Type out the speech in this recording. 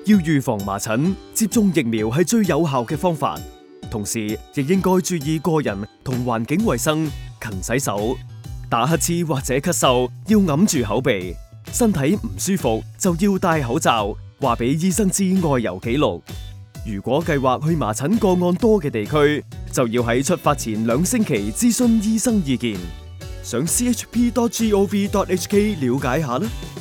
要預防麻疹，接種疫苗係最有效嘅方法。同時，亦應該注意個人同環境衛生，勤洗手。打乞嗤或者咳嗽要揞住口鼻，身體唔舒服就要戴口罩，話俾醫生知外遊記錄。如果計劃去麻疹個案多嘅地區，就要喺出發前2星期諮詢醫生意見。上 chp.gov.hk 了解下啦。